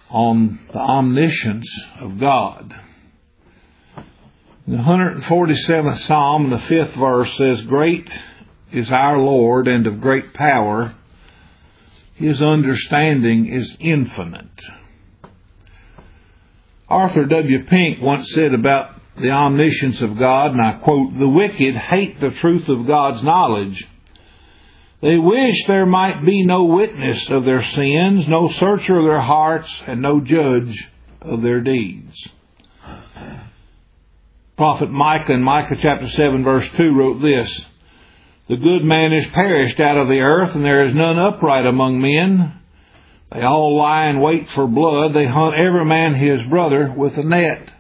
on the omniscience of God. The 147th Psalm, the 5th verse says, "Great is our Lord, and of great power. His understanding is infinite." Arthur W. Pink once said about the omniscience of God, and I quote, "The wicked hate the truth of God's knowledge. They wish there might be no witness of their sins, no searcher of their hearts, and no judge of their deeds." Prophet Micah in Micah chapter 7 verse 2 wrote this, "The good man is perished out of the earth, and there is none upright among men. They all lie in wait for blood. They hunt every man his brother with a net."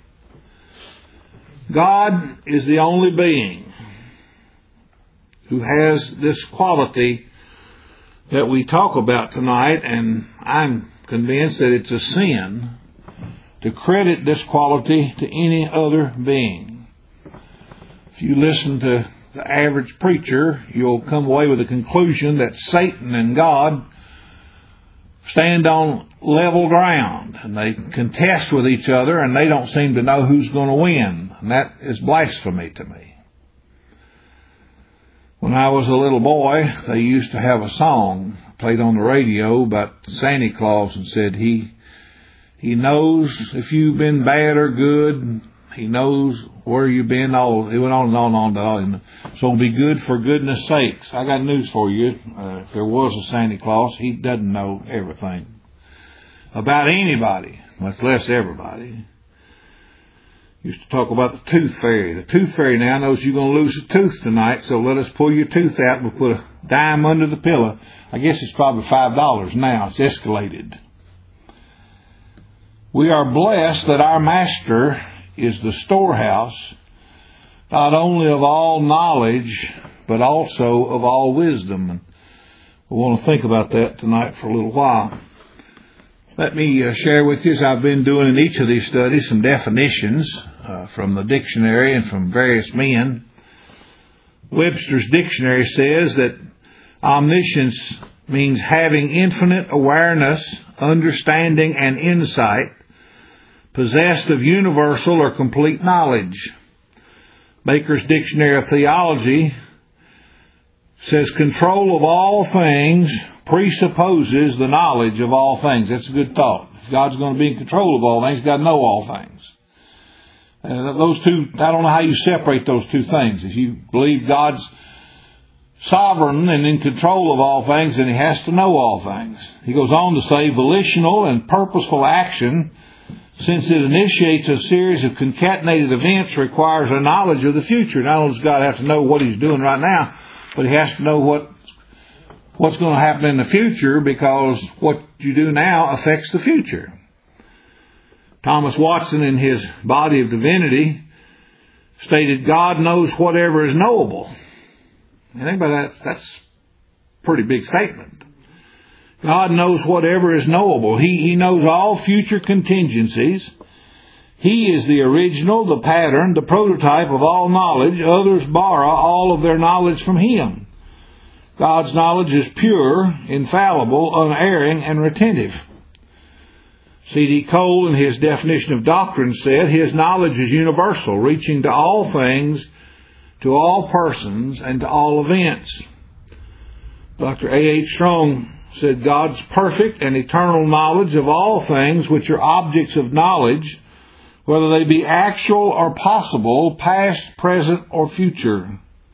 God is the only being who has this quality that we talk about tonight, and I'm convinced that it's a sin to credit this quality to any other being. If you listen to the average preacher, you'll come away with the conclusion that Satan and God stand on level ground, and they contest with each other, and they don't seem to know who's going to win. And that is blasphemy to me. When I was a little boy, they used to have a song played on the radio about Santa Claus, and said, he knows if you've been bad or good. He knows where you've been. It went on and on and on. So be good for goodness sakes. I got news for you. If there was a Santa Claus, he doesn't know everything about anybody, much less everybody. Used to talk about the tooth fairy. The tooth fairy now knows you're going to lose a tooth tonight, so let us pull your tooth out. We'll put a dime under the pillow. I guess it's probably $5 now. It's escalated. We are blessed that our Master is the storehouse, not only of all knowledge, but also of all wisdom. And we want to think about that tonight for a little while. Let me share with you, as I've been doing in each of these studies, some definitions from the dictionary and from various men. Webster's dictionary says that omniscience means having infinite awareness, understanding, and insight, possessed of universal or complete knowledge. Baker's Dictionary of Theology says control of all things presupposes the knowledge of all things. That's a good thought. If God's going to be in control of all things, He's got to know all things. Those two, I don't know how you separate those two things. If you believe God's sovereign and in control of all things, then He has to know all things. He goes on to say volitional and purposeful action, since it initiates a series of concatenated events, requires a knowledge of the future. Not only does God have to know what He's doing right now, but He has to know what's going to happen in the future, because what you do now affects the future. Thomas Watson, in his Body of Divinity, stated, God knows whatever is knowable. You think about that? That's a pretty big statement. God knows whatever is knowable. He knows all future contingencies. He is the original, the pattern, the prototype of all knowledge. Others borrow all of their knowledge from Him. God's knowledge is pure, infallible, unerring, and retentive. C.D. Cole, in his definition of doctrine, said, His knowledge is universal, reaching to all things, to all persons, and to all events. Dr. A.H. Strong said, God's perfect and eternal knowledge of all things which are objects of knowledge, whether they be actual or possible, past, present, or future.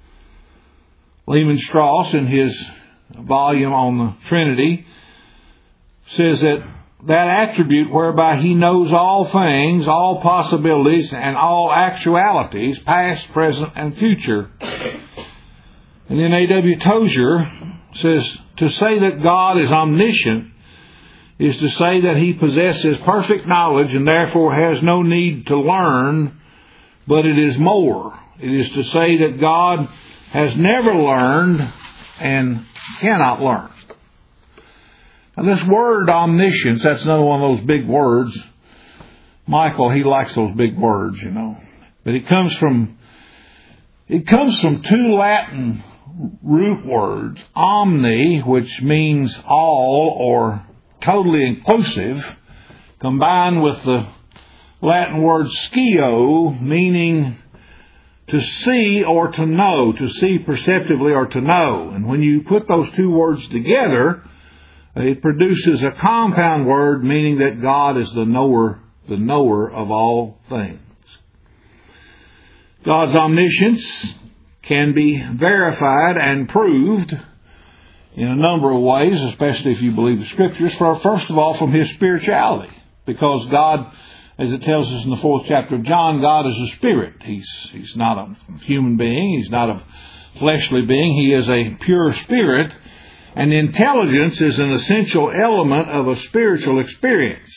Lehman Strauss, in his volume on the Trinity, says that attribute whereby He knows all things, all possibilities, and all actualities, past, present, and future. And then A.W. Tozier says, to say that God is omniscient is to say that He possesses perfect knowledge and therefore has no need to learn, but it is more. It is to say that God has never learned and cannot learn. Now this word omniscience, that's another one of those big words. Michael, he likes those big words, you know. But it comes from two Latin root words. Omni, which means all or totally inclusive, combined with the Latin word skio, meaning to see or to know, to see perceptively or to know. And when you put those two words together, it produces a compound word meaning that God is the knower of all things. God's omniscience can be verified and proved in a number of ways, especially if you believe the Scriptures. First of all, from His spirituality. Because God, as it tells us in the 4th chapter of John, God is a spirit. He's not a human being. He's not a fleshly being. He is a pure spirit. And intelligence is an essential element of a spiritual experience.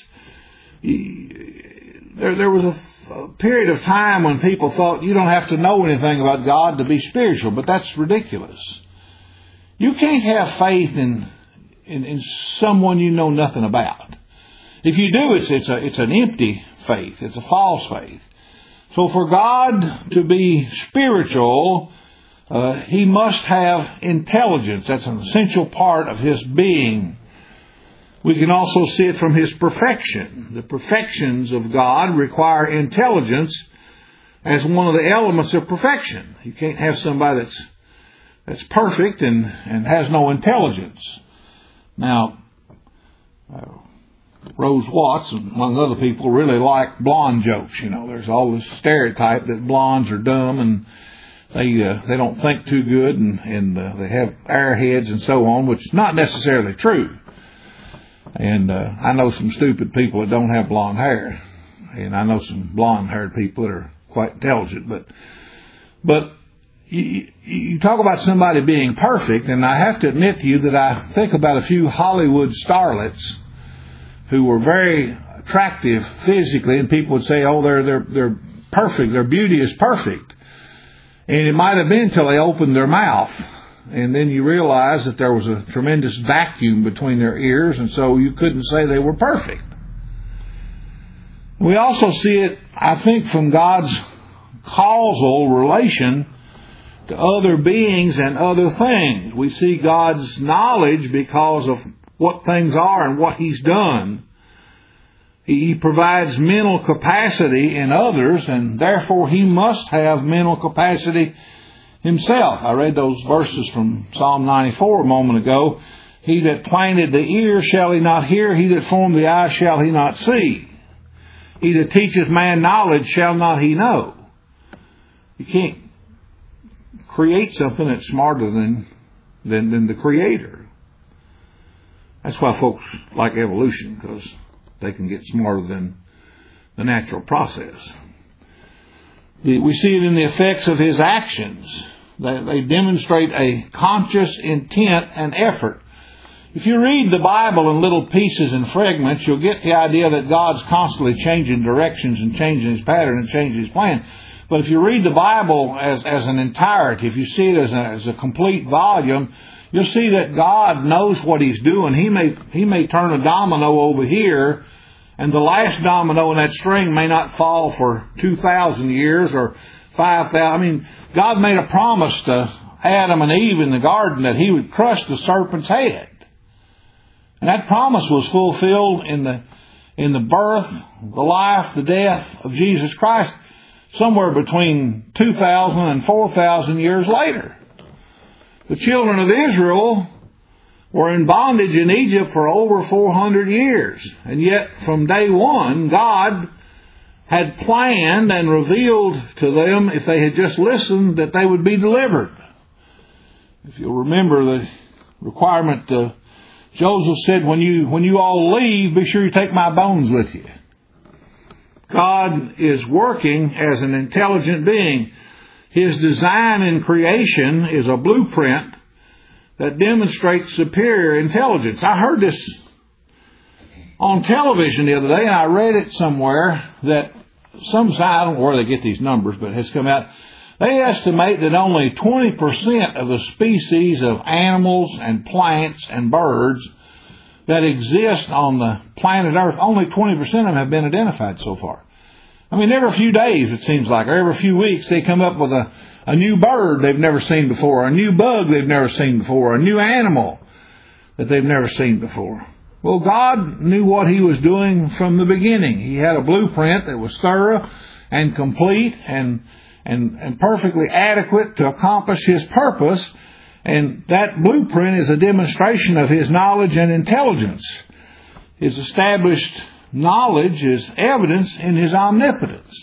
There was a period of time when people thought you don't have to know anything about God to be spiritual, but that's ridiculous. You can't have faith in someone you know nothing about. If you do, it's an empty faith. It's a false faith. So for God to be spiritual, He must have intelligence. That's an essential part of His being. We can also see it from His perfection. The perfections of God require intelligence as one of the elements of perfection. You can't have somebody that's perfect and has no intelligence. Now, Rose Watts, among other people, really like blonde jokes. You know, there's all this stereotype that blondes are dumb and they don't think too good and they have airheads and so on, which is not necessarily true. And I know some stupid people that don't have blonde hair, and I know some blonde-haired people that are quite intelligent. But you talk about somebody being perfect, and I have to admit to you that I think about a few Hollywood starlets who were very attractive physically, and people would say, "Oh, they're perfect. Their beauty is perfect." And it might have been until they opened their mouth, and then you realize that there was a tremendous vacuum between their ears, and so you couldn't say they were perfect. We also see it, I think, from God's causal relation to other beings and other things. We see God's knowledge because of what things are and what He's done. He provides mental capacity in others, and therefore He must have mental capacity Himself. I read those verses from Psalm 94 a moment ago. He that planted the ear, shall he not hear? He that formed the eye, shall he not see? He that teacheth man knowledge, shall not he know? You can't create something that's smarter than the Creator. That's why folks like evolution, because they can get smarter than the natural process. We see it in the effects of His actions. They demonstrate a conscious intent and effort. If you read the Bible in little pieces and fragments, you'll get the idea that God's constantly changing directions and changing His pattern and changing His plan. But if you read the Bible as an entirety, if you see it as a complete volume, you'll see that God knows what He's doing. He may turn a domino over here, and the last domino in that string may not fall for 2,000 years or 5,000. I mean, God made a promise to Adam and Eve in the garden that He would crush the serpent's head. And that promise was fulfilled in the birth, the life, the death of Jesus Christ, somewhere between 2,000 and 4,000 years later. The children of Israel were in bondage in Egypt for over 400 years. And yet, from day one, God had planned and revealed to them, if they had just listened, that they would be delivered. If you'll remember the requirement, Joseph said, when you all leave, be sure you take my bones with you. God is working as an intelligent being. His design in creation is a blueprint that demonstrates superior intelligence. I heard this on television the other day, and I read it somewhere that I don't know where they get these numbers, but it has come out. They estimate that only 20% of the species of animals and plants and birds that exist on the planet Earth, only 20% of them have been identified so far. I mean, every few days, it seems like, or every few weeks, they come up with a new bird they've never seen before, a new bug they've never seen before, a new animal that they've never seen before. Well, God knew what He was doing from the beginning. He had a blueprint that was thorough and complete and perfectly adequate to accomplish His purpose. And that blueprint is a demonstration of His knowledge and intelligence. His established knowledge is evidence in His omnipotence.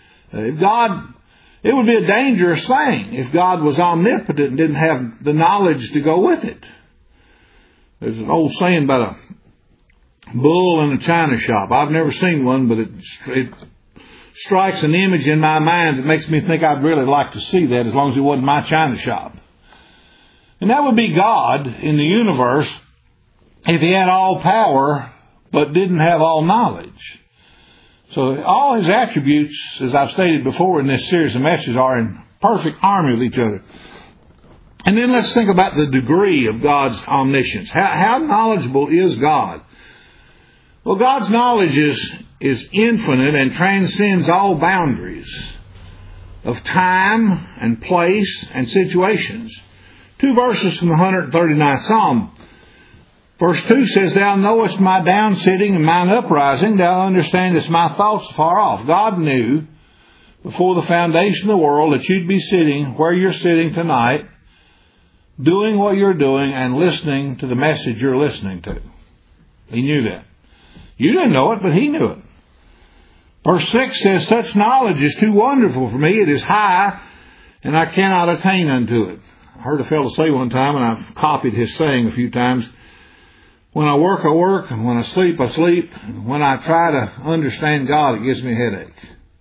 It would be a dangerous thing if God was omnipotent and didn't have the knowledge to go with it. There's an old saying about a bull in a china shop. I've never seen one, but it strikes an image in my mind that makes me think I'd really like to see that, as long as it wasn't my china shop. And that would be God in the universe if He had all power but didn't have all knowledge. So all His attributes, as I've stated before in this series of messages, are in perfect harmony with each other. And then let's think about the degree of God's omniscience. How knowledgeable is God? Well, God's knowledge is infinite and transcends all boundaries of time and place and situations. 2 verses from the 139th Psalm. Verse 2 says, Thou knowest my down sitting and mine uprising. Thou understandest my thoughts afar off. God knew before the foundation of the world that you'd be sitting where you're sitting tonight, doing what you're doing and listening to the message you're listening to. He knew that. You didn't know it, but He knew it. Verse 6 says, Such knowledge is too wonderful for me. It is high, and I cannot attain unto it. I heard a fellow say one time, and I've copied his saying a few times, when I work, I work, and when I sleep, I sleep. And when I try to understand God, it gives me a headache.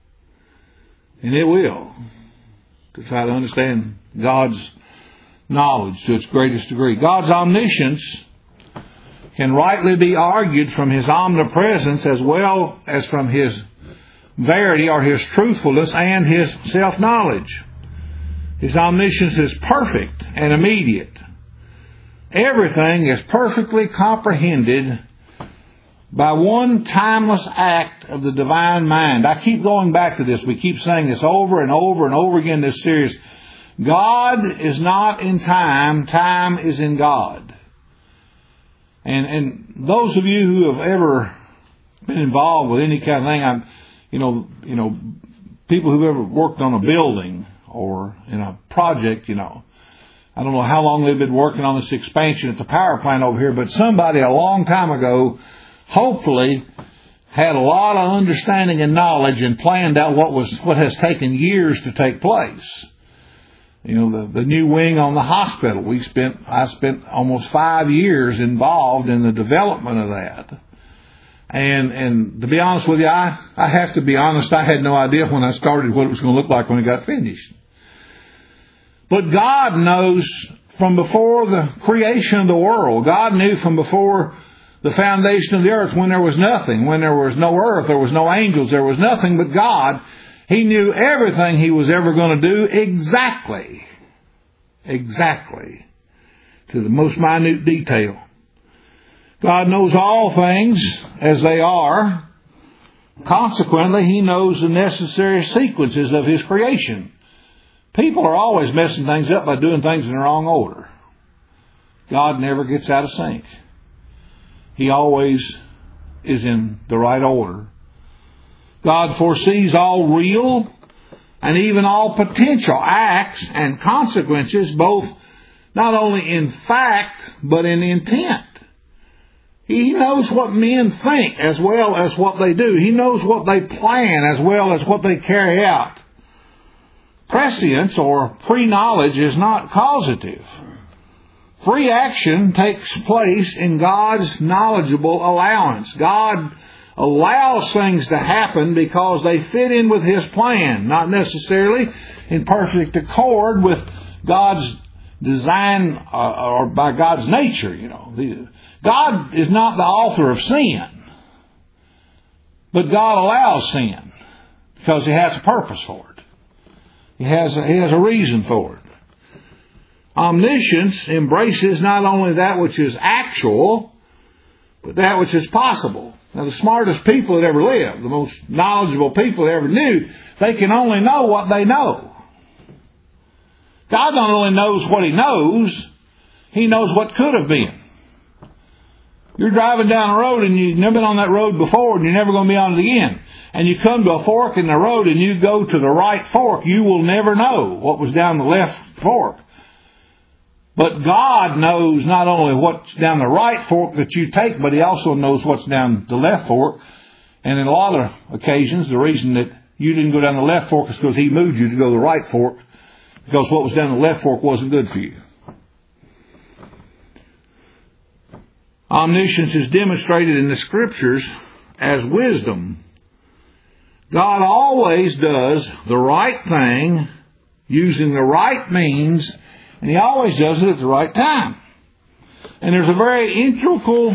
And it will, to try to understand God's knowledge to its greatest degree. God's omniscience can rightly be argued from His omnipresence as well as from His verity or His truthfulness and His self-knowledge. His omniscience is perfect and immediate. Everything is perfectly comprehended by one timeless act of the divine mind. I keep going back to this. We keep saying this over and over and over again in this series. God is not in time. Time is in God. And those of you who have ever been involved with any kind of thing, people who've ever worked on a building or in a project, I don't know how long they've been working on this expansion at the power plant over here, but somebody a long time ago hopefully had a lot of understanding and knowledge and planned out what has taken years to take place. The new wing on the hospital, I spent almost 5 years involved in the development of that. And to be honest with you, I have to be honest, I had no idea when I started what it was going to look like when it got finished. But God knows from before the creation of the world. God knew from before the foundation of the earth, when there was nothing, when there was no earth, there was no angels, there was nothing but God. He knew everything He was ever going to do exactly, to the most minute detail. God knows all things as they are. Consequently, He knows the necessary sequences of His creation. People are always messing things up by doing things in the wrong order. God never gets out of sync. He always is in the right order. God foresees all real and even all potential acts and consequences, both not only in fact, but in intent. He knows what men think as well as what they do. He knows what they plan as well as what they carry out. Prescience or pre-knowledge is not causative. Free action takes place in God's knowledgeable allowance. God allows things to happen because they fit in with His plan, not necessarily in perfect accord with God's design or by God's nature. God is not the author of sin, but God allows sin because He has a purpose for it. He has a reason for it. Omniscience embraces not only that which is actual, but that which is possible. Now, the smartest people that ever lived, the most knowledgeable people that ever knew, they can only know what they know. God not only knows what He knows what could have been. You're driving down the road and you've never been on that road before and you're never going to be on it again. And you come to a fork in the road and you go to the right fork, you will never know what was down the left fork. But God knows not only what's down the right fork that you take, but He also knows what's down the left fork. And in a lot of occasions, the reason that you didn't go down the left fork is because He moved you to go the right fork, because what was down the left fork wasn't good for you. Omniscience is demonstrated in the Scriptures as wisdom. God always does the right thing using the right means, and He always does it at the right time. And there's a very integral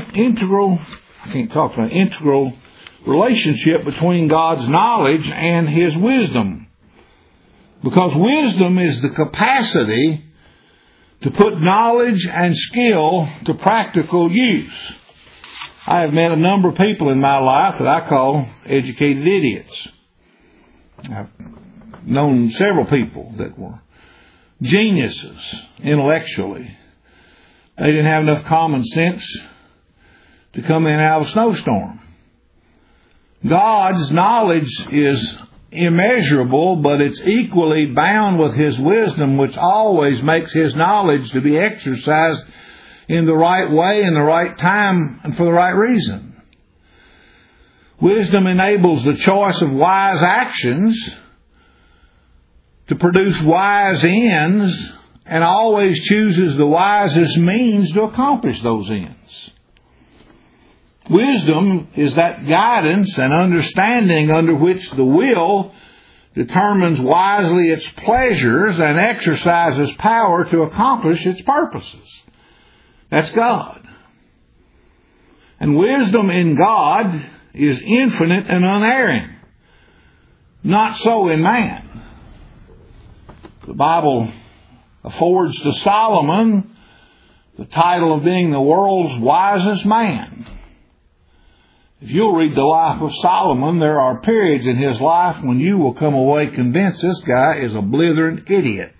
relationship between God's knowledge and His wisdom. Because wisdom is the capacity to put knowledge and skill to practical use. I have met a number of people in my life that I call educated idiots. I've known several people that were geniuses intellectually. They didn't have enough common sense to come in out of a snowstorm. God's knowledge is immeasurable, but it's equally bound with His wisdom, which always makes His knowledge to be exercised in the right way, in the right time, and for the right reason. Wisdom enables the choice of wise actions to produce wise ends, and always chooses the wisest means to accomplish those ends. Wisdom is that guidance and understanding under which the will determines wisely its pleasures and exercises power to accomplish its purposes. That's God. And wisdom in God is infinite and unerring. Not so in man. The Bible affords to Solomon the title of being the world's wisest man. If you'll read the life of Solomon, there are periods in his life when you will come away convinced this guy is a blithering idiot.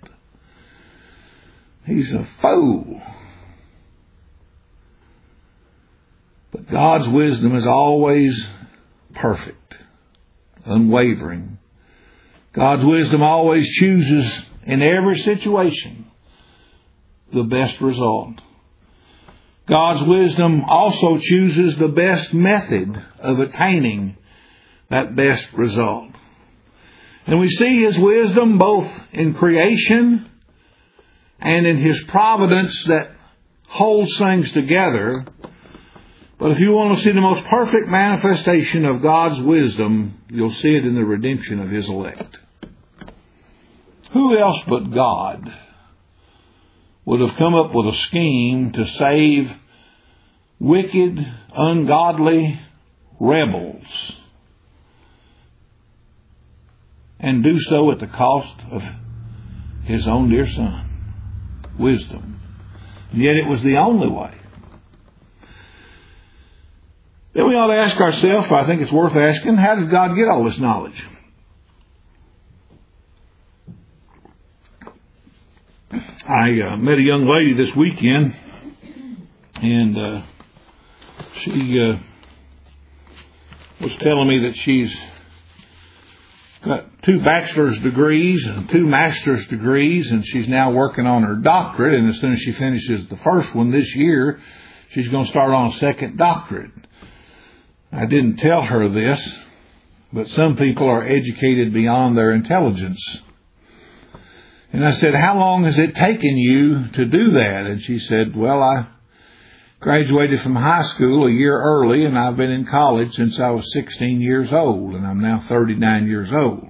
He's a fool. But God's wisdom is always perfect, unwavering. God's wisdom always chooses in every situation the best result. God's wisdom also chooses the best method of attaining that best result. And we see His wisdom both in creation and in His providence that holds things together. But if you want to see the most perfect manifestation of God's wisdom, you'll see it in the redemption of His elect. Who else but God would have come up with a scheme to save wicked, ungodly rebels, and do so at the cost of His own dear Son? Wisdom. And yet it was the only way. Then we ought to ask ourselves, I think it's worth asking, how did God get all this knowledge? I met a young lady this weekend, and she was telling me that she's got 2 bachelor's degrees and 2 master's degrees, and she's now working on her doctorate, and as soon as she finishes the first one this year, she's going to start on a second doctorate. I didn't tell her this, but some people are educated beyond their intelligence. And I said, how long has it taken you to do that? And she said, well, I graduated from high school a year early, and I've been in college since I was 16 years old, and I'm now 39 years old.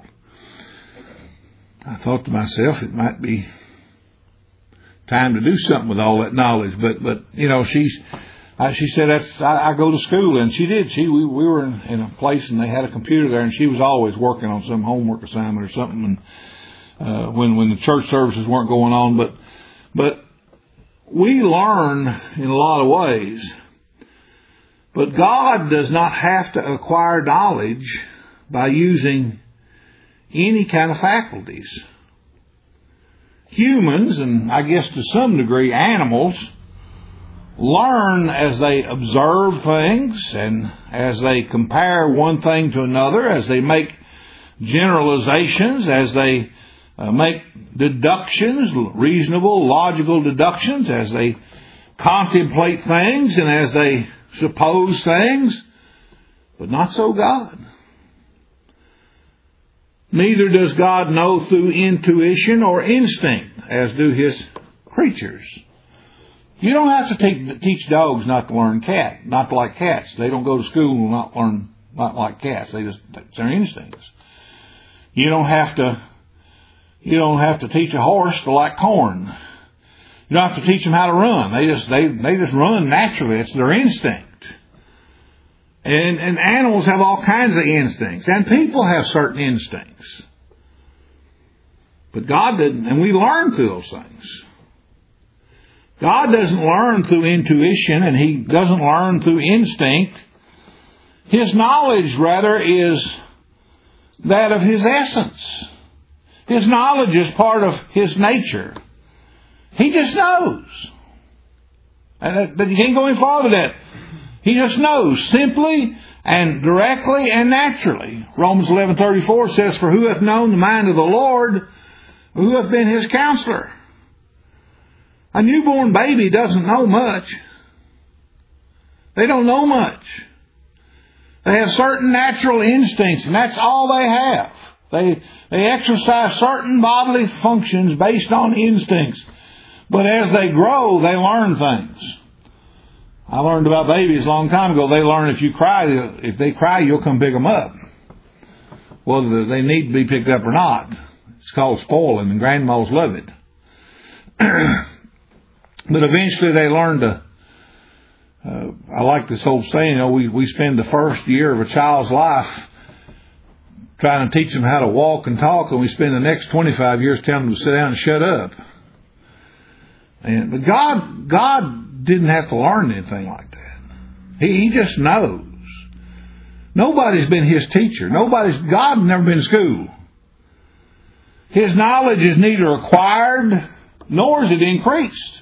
I thought to myself, it might be time to do something with all that knowledge. But you know, she said, I go to school, and she did. We were in a place, and they had a computer there, and she was always working on some homework assignment or something, and when the church services weren't going on, but we learn in a lot of ways. But God does not have to acquire knowledge by using any kind of faculties. Humans, and I guess to some degree animals, learn as they observe things and as they compare one thing to another, as they make generalizations, as they make deductions, reasonable, logical deductions, as they contemplate things and as they suppose things. But not so God. Neither does God know through intuition or instinct, as do His creatures. You don't have to teach dogs not to not to like cats. They don't go to school and not like cats. It's their instincts. You don't have to teach a horse to like corn. You don't have to teach them how to run. They just run naturally. It's their instinct. And animals have all kinds of instincts. And people have certain instincts. But God didn't. And we learn through those things. God doesn't learn through intuition, and He doesn't learn through instinct. His knowledge, rather, is that of His essence. His knowledge is part of His nature. He just knows. But you can't go any farther than that. He just knows simply and directly and naturally. Romans 11:34 says, "For who hath known the mind of the Lord? Who hath been His counselor?" A newborn baby doesn't know much. They don't know much. They have certain natural instincts, and that's all they have. They exercise certain bodily functions based on instincts. But as they grow, they learn things. I learned about babies a long time ago. They learn if they cry, you'll come pick them up. Whether they need to be picked up or not. It's called spoiling, and grandmas love it. But eventually they learn to, I like this old saying, we spend the first year of a child's life trying to teach them how to walk and talk, and we spend the next 25 years telling them to sit down and shut up. But God didn't have to learn anything like that. He just knows. Nobody's been His teacher. God never been to school. His knowledge is neither acquired nor is it increased.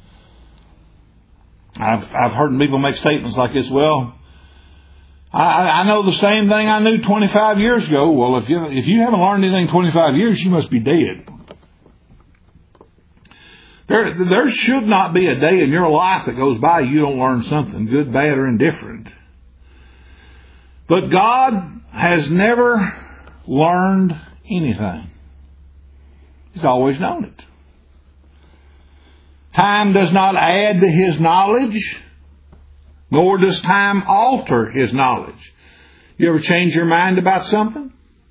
I've heard people make statements like this. Well, I know the same thing I knew 25 years ago. Well, if you haven't learned anything 25 years, you must be dead. There should not be a day in your life that goes by you don't learn something, good, bad, or indifferent. But God has never learned anything. He's always known it. Time does not add to His knowledge, nor does time alter His knowledge. You ever change your mind about something?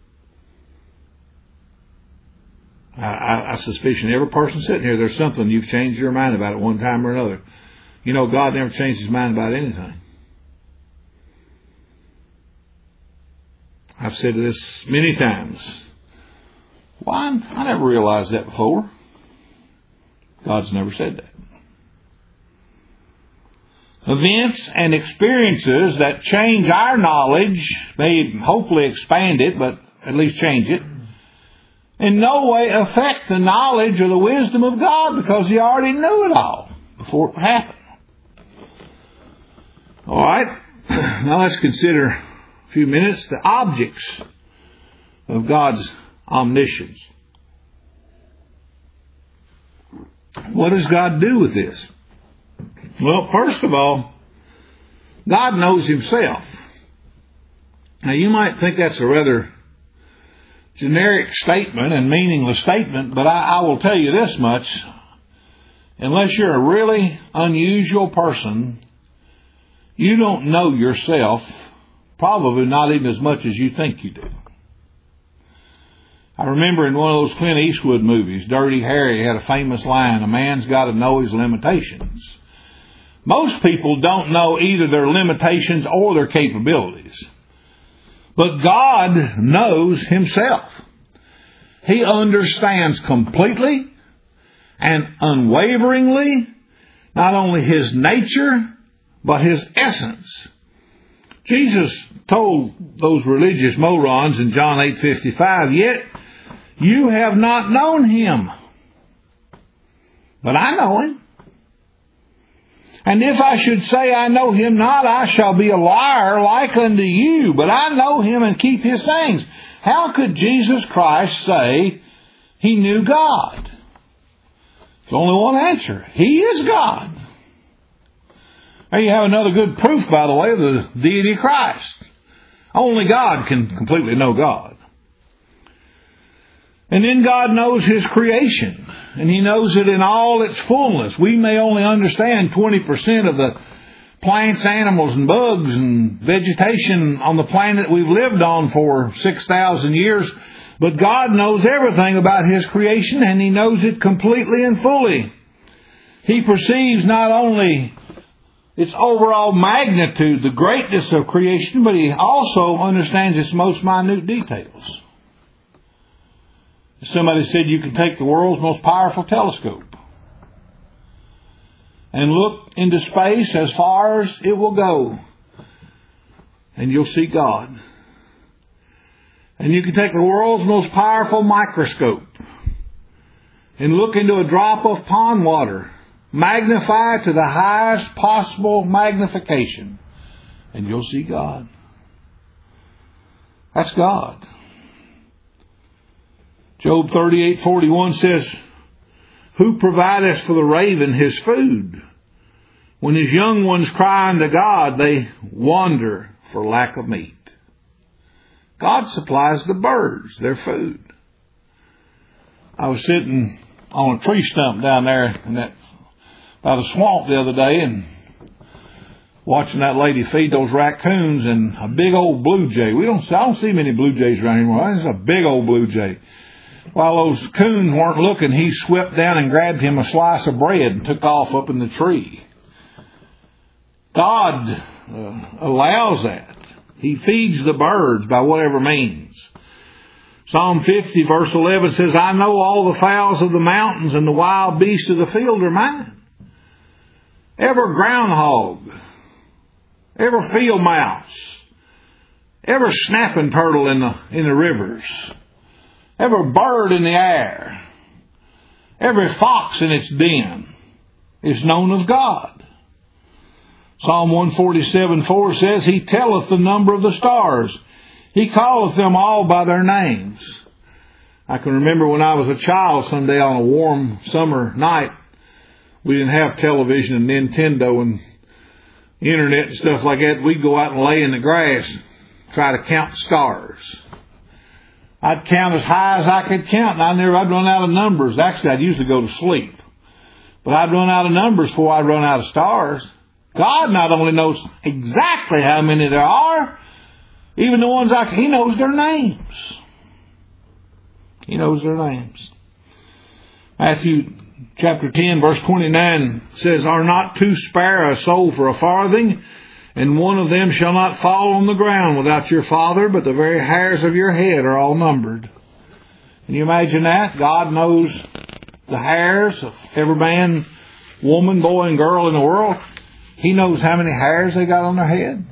I suspicion every person sitting here, there's something you've changed your mind about at one time or another. You know, God never changed His mind about anything. I've said this many times. Why? I never realized that before. God's never said that. Events and experiences that change our knowledge, may hopefully expand it, but at least change it, in no way affect the knowledge or the wisdom of God, because He already knew it all before it happened. All right. Now let's consider a few minutes the objects of God's omniscience. What does God do with this? Well, first of all, God knows Himself. Now, you might think that's a rather generic statement and meaningless statement, but I will tell you this much. Unless you're a really unusual person, you don't know yourself, probably not even as much as you think you do. I remember in one of those Clint Eastwood movies, Dirty Harry had a famous line, "A man's got to know his limitations." Most people don't know either their limitations or their capabilities. But God knows Himself. He understands completely and unwaveringly not only His nature, but His essence. Jesus told those religious morons in John 8:55, "Yet you have not known Him, but I know Him. And if I should say I know him not, I shall be a liar like unto you. But I know him and keep his sayings. How could Jesus Christ say he knew God? There's only one answer. He is God. There you have another good proof, by the way, of the deity of Christ. Only God can completely know God. And then God knows his creation. And he knows it in all its fullness. We may only understand 20% of the plants, animals, and bugs and vegetation on the planet we've lived on for 6,000 years. But God knows everything about his creation, and he knows it completely and fully. He perceives not only its overall magnitude, the greatness of creation, but he also understands its most minute details. Somebody said you can take the world's most powerful telescope and look into space as far as it will go, and you'll see God. And you can take the world's most powerful microscope and look into a drop of pond water, magnify to the highest possible magnification, and you'll see God. That's God. Job 38:41 says, who provideth for the raven his food? When his young ones cry unto God, they wander for lack of meat. God supplies the birds their food. I was sitting on a tree stump down there by the swamp the other day and watching that lady feed those raccoons and a big old blue jay. I don't see many blue jays around anymore. It's a big old blue jay. While those coons weren't looking, he swept down and grabbed him a slice of bread and took off up in the tree. God allows that. He feeds the birds by whatever means. Psalm 50 verse 11 says, I know all the fowls of the mountains and the wild beasts of the field are mine. Every groundhog, every field mouse, every snapping turtle in the rivers, every bird in the air, every fox in its den is known of God. Psalm 147:4 says, he telleth the number of the stars. He calleth them all by their names. I can remember when I was a child someday on a warm summer night, we didn't have television and Nintendo and internet and stuff like that. We'd go out and lay in the grass and try to count stars. I'd count as high as I could count, and I'd run out of numbers. Actually, I'd usually go to sleep. But I'd run out of numbers before I'd run out of stars. God not only knows exactly how many there are, even the ones He knows their names. He knows their names. Matthew chapter 10, verse 29 says, are not two sparrows sold for a farthing, and one of them shall not fall on the ground without your Father, but the very hairs of your head are all numbered. Can you imagine that? God knows the hairs of every man, woman, boy, and girl in the world. He knows how many hairs they got on their head.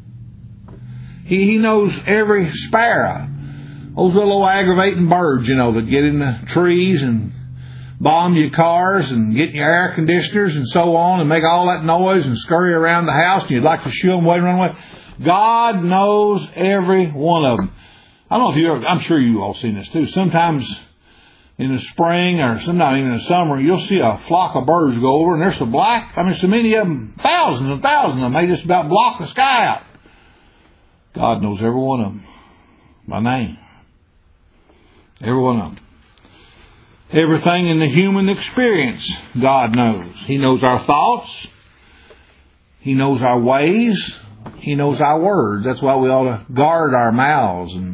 He knows every sparrow. Those little aggravating birds, that get in the trees and bomb your cars and get in your air conditioners and so on and make all that noise and scurry around the house and you'd like to shoo them away and run away. God knows every one of them. I don't know if I'm sure you all seen this too. Sometimes in the spring or sometimes even in the summer, you'll see a flock of birds go over and there's so many of them, thousands and thousands of them, they just about block the sky out. God knows every one of them by name. Every one of them. Everything in the human experience, God knows. He knows our thoughts. He knows our ways. He knows our words. That's why we ought to guard our mouths and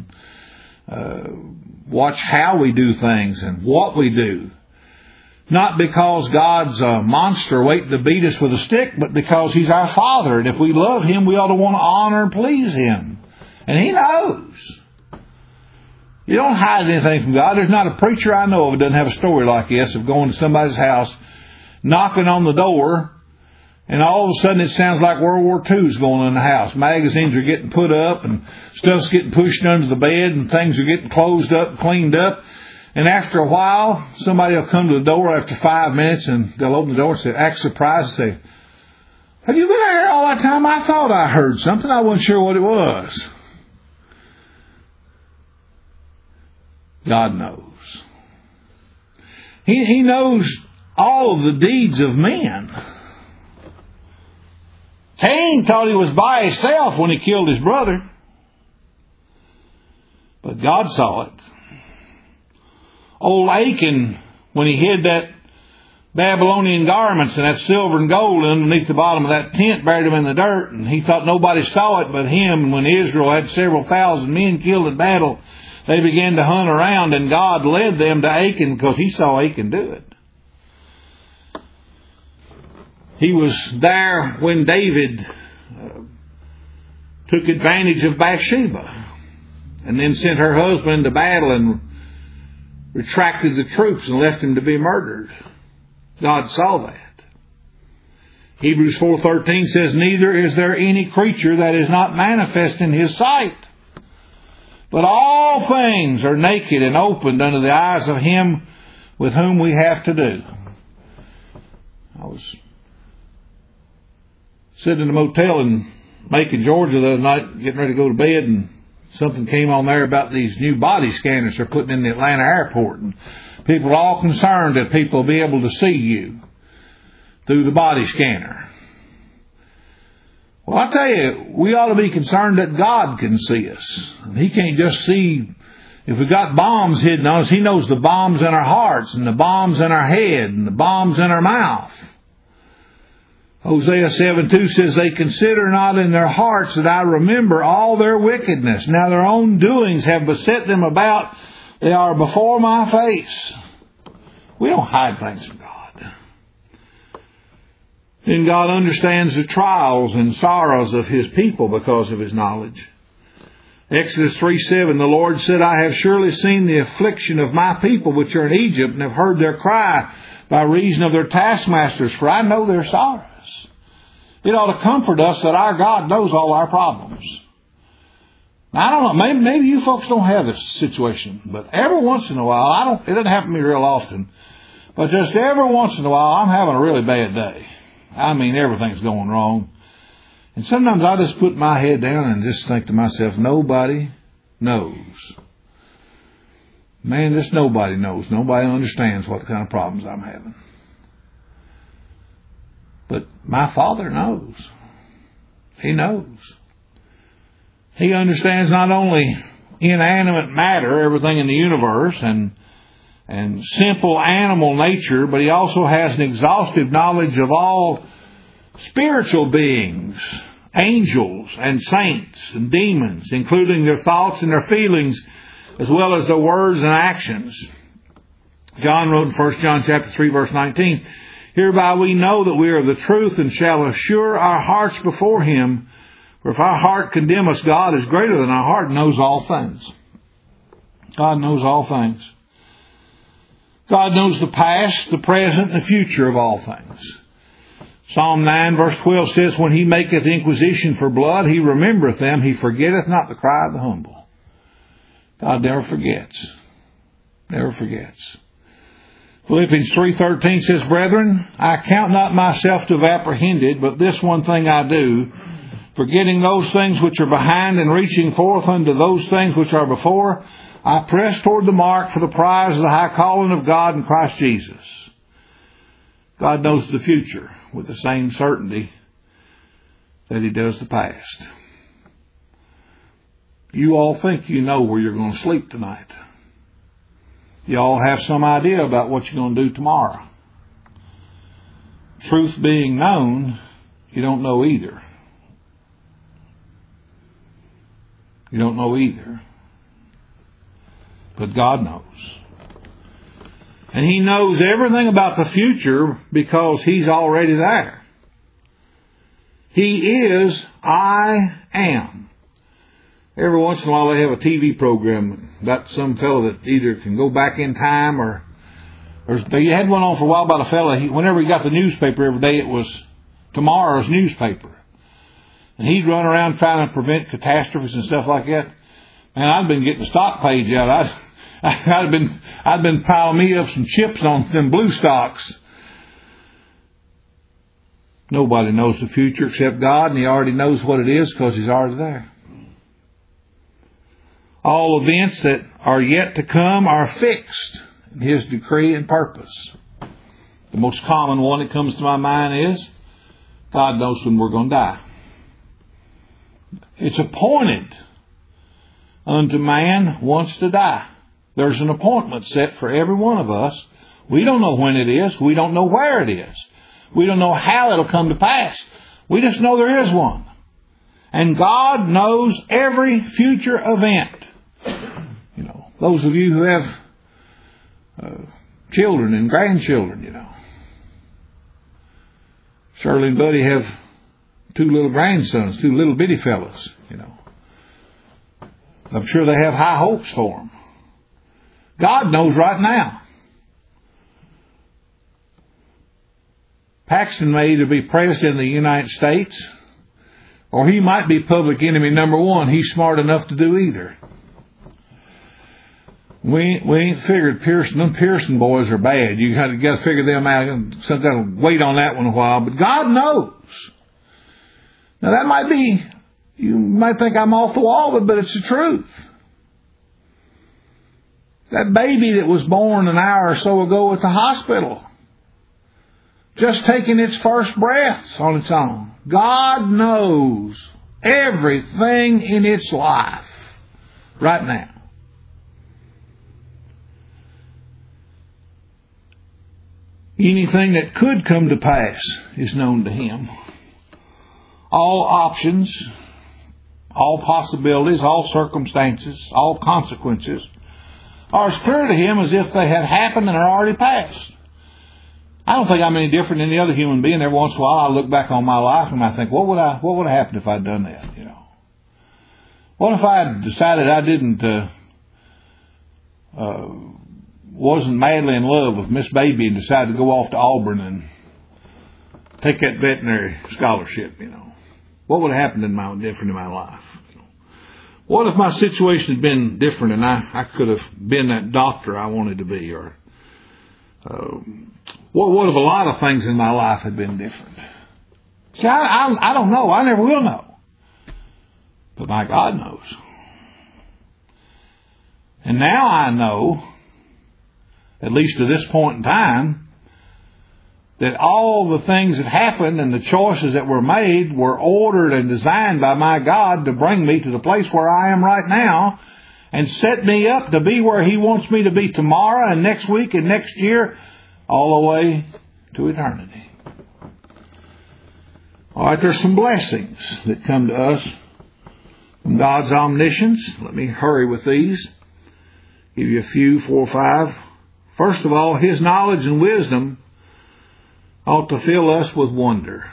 watch how we do things and what we do. Not because God's a monster waiting to beat us with a stick, but because He's our Father. And if we love Him, we ought to want to honor and please Him. And He knows. You don't hide anything from God. There's not a preacher I know of that doesn't have a story like this of going to somebody's house, knocking on the door, and all of a sudden it sounds like World War II is going on in the house. Magazines are getting put up and stuff's getting pushed under the bed and things are getting closed up and cleaned up. And after a while, somebody will come to the door after 5 minutes and they'll open the door and act surprised and say, Have you been out here all that time? I thought I heard something. I wasn't sure what it was. God knows. He knows all of the deeds of men. Cain thought he was by himself when he killed his brother. But God saw it. Old Achan, when he hid that Babylonian garments and that silver and gold underneath the bottom of that tent, buried them in the dirt, and he thought nobody saw it but him. And when Israel had several thousand men killed in battle, they began to hunt around, and God led them to Achan because he saw Achan do it. He was there when David took advantage of Bathsheba and then sent her husband to battle and retracted the troops and left him to be murdered. God saw that. Hebrews 4:13 says, "Neither is there any creature that is not manifest in His sight. But all things are naked and opened unto the eyes of Him with whom we have to do." I was sitting in a motel in Macon, Georgia the other night, getting ready to go to bed, and something came on there about these new body scanners they're putting in the Atlanta airport. And people are all concerned that people will be able to see you through the body scanner. Well, I tell you, we ought to be concerned that God can see us. He can't just see, if we've got bombs hidden on us, He knows the bombs in our hearts and the bombs in our head and the bombs in our mouth. Hosea 7:2 says, "They consider not in their hearts that I remember all their wickedness. Now their own doings have beset them about. They are before my face." We don't hide things from God. Then God understands the trials and sorrows of His people because of His knowledge. Exodus 3:7, "The Lord said, I have surely seen the affliction of my people which are in Egypt, and have heard their cry by reason of their taskmasters, for I know their sorrows." It ought to comfort us that our God knows all our problems. Now, I don't know, maybe you folks don't have this situation, but every once in a while, it doesn't happen to me real often, but just every once in a while, I'm having a really bad day. I mean, everything's going wrong. And sometimes I just put my head down and just think to myself, nobody knows. Man, just nobody knows. Nobody understands what kind of problems I'm having. But my Father knows. He knows. He understands not only inanimate matter, everything in the universe, and simple animal nature, but He also has an exhaustive knowledge of all spiritual beings, angels and saints and demons, including their thoughts and their feelings, as well as their words and actions. John wrote in 1 John chapter 3, verse 19, "Hereby we know that we are of the truth, and shall assure our hearts before Him. For if our heart condemn us, God is greater than our heart, and knows all things." God knows all things. God knows the past, the present, and the future of all things. Psalm 9 verse 12 says, "When He maketh inquisition for blood, He remembereth them. He forgetteth not the cry of the humble." God never forgets. Never forgets. Philippians 3:13 says, "Brethren, I count not myself to have apprehended, but this one thing I do, forgetting those things which are behind and reaching forth unto those things which are before, I press toward the mark for the prize of the high calling of God in Christ Jesus." God knows the future with the same certainty that He does the past. You all think you know where you're going to sleep tonight. You all have some idea about what you're going to do tomorrow. Truth being known, you don't know either. You don't know either. But God knows. And He knows everything about the future because He's already there. He is I am. Every once in a while they have a TV program about some fellow that either can go back in time or they had one on for a while about a fellow. Whenever he got the newspaper every day, it was tomorrow's newspaper. And he'd run around trying to prevent catastrophes and stuff like that. Man, I'd been getting the stock page out. I'd been piling me up some chips on them blue stocks. Nobody knows the future except God, and He already knows what it is because He's already there. All events that are yet to come are fixed in His decree and purpose. The most common one that comes to my mind is God knows when we're going to die. It's appointed unto man once to die. There's an appointment set for every one of us. We don't know when it is. We don't know where it is. We don't know how it'll come to pass. We just know there is one. And God knows every future event. You know, those of you who have children and grandchildren, you know. Shirley and Buddy have 2 little grandsons, 2 little bitty fellas, you know. I'm sure they have high hopes for them. God knows right now. Paxton may either be president of the United States or he might be public enemy number 1. He's smart enough to do either. We ain't figured Pearson. Them Pearson boys are bad. You got to figure them out and sometimes wait on that one a while. But God knows. Now that might be, you might think I'm off the wall, but it's the truth. That baby that was born an hour or so ago at the hospital, just taking its first breaths on its own. God knows everything in its life right now. Anything that could come to pass is known to Him. All options, all possibilities, all circumstances, all consequences are as clear to Him as if they had happened and are already past. I don't think I'm any different than any other human being. Every once in a while I look back on my life and I think, what would have happened if I'd done that? You know, what if I had decided I didn't wasn't madly in love with Miss Baby and decided to go off to Auburn and take that veterinary scholarship? You know, what would have happened different in my life? What if my situation had been different and I could have been that doctor I wanted to be? Or what if a lot of things in my life had been different? See, I don't know. I never will know. But my God knows. And now I know, at least to this point in time, that all the things that happened and the choices that were made were ordered and designed by my God to bring me to the place where I am right now and set me up to be where He wants me to be tomorrow and next week and next year, all the way to eternity. All right, there's some blessings that come to us from God's omniscience. Let me hurry with these. Give you a few, 4 or 5. First of all, His knowledge and wisdom ought to fill us with wonder.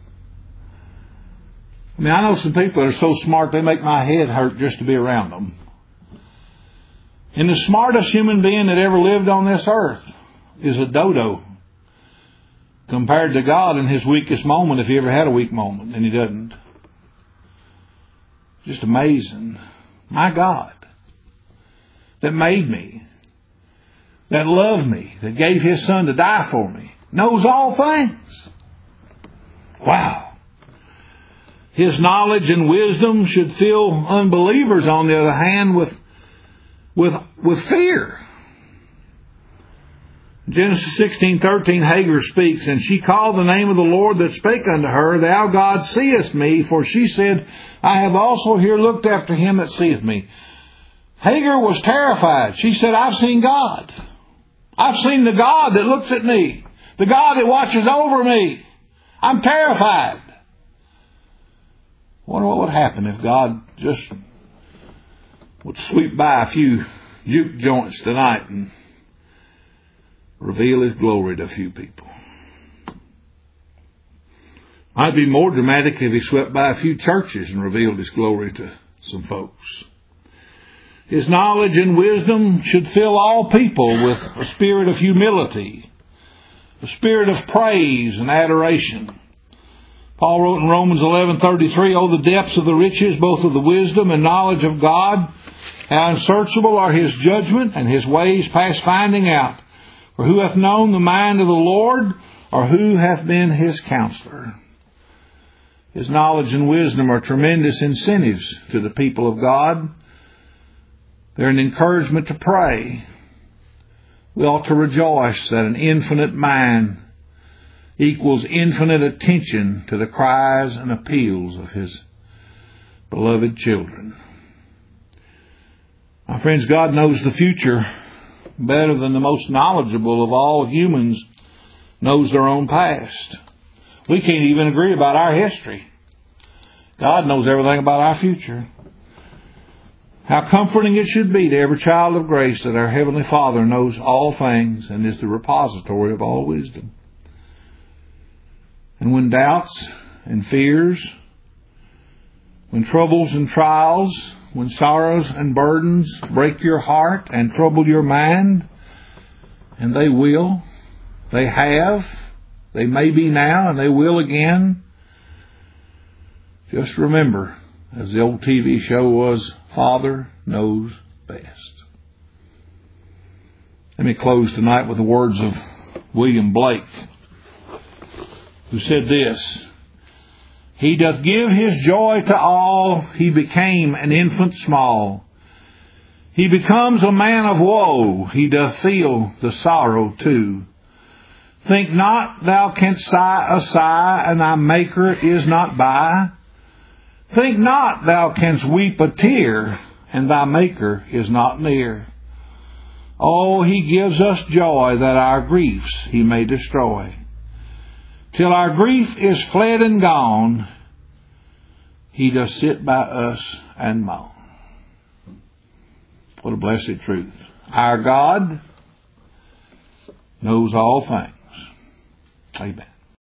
I mean, I know some people that are so smart they make my head hurt just to be around them. And the smartest human being that ever lived on this earth is a dodo compared to God in His weakest moment, if He ever had a weak moment, and He doesn't. Just amazing. My God, that made me, that loved me, that gave His Son to die for me, knows all things. Wow. His knowledge and wisdom should fill unbelievers, on the other hand, with fear. Genesis 16:13, Hagar speaks, and she called the name of the Lord that spake unto her, Thou God seest me, for she said, I have also here looked after him that seeth me. Hagar was terrified. She said, I've seen God. I've seen the God that looks at me, the God that watches over me. I'm terrified. I wonder what would happen if God just would sweep by a few juke joints tonight and reveal His glory to a few people. Might be more dramatic if He swept by a few churches and revealed His glory to some folks. His knowledge and wisdom should fill all people with a spirit of humility, a spirit of praise and adoration. Paul wrote in Romans 11:33, Oh, the depths of the riches, both of the wisdom and knowledge of God! How unsearchable are His judgment and His ways past finding out! For who hath known the mind of the Lord, or who hath been His counselor? His knowledge and wisdom are tremendous incentives to the people of God. They're an encouragement to pray. We ought to rejoice that an infinite mind equals infinite attention to the cries and appeals of His beloved children. My friends, God knows the future better than the most knowledgeable of all humans knows their own past. We can't even agree about our history. God knows everything about our future. How comforting it should be to every child of grace that our Heavenly Father knows all things and is the repository of all wisdom. And when doubts and fears, when troubles and trials, when sorrows and burdens break your heart and trouble your mind, and they will, they have, they may be now, and they will again, just remember, as the old TV show was, Father knows best. Let me close tonight with the words of William Blake, who said this: He doth give His joy to all, He became an infant small. He becomes a man of woe, He doth feel the sorrow too. Think not thou canst sigh a sigh, and thy Maker is not by. Think not thou canst weep a tear, and thy Maker is not near. Oh, He gives us joy that our griefs He may destroy. Till our grief is fled and gone, He does sit by us and moan. What a blessed truth. Our God knows all things. Amen.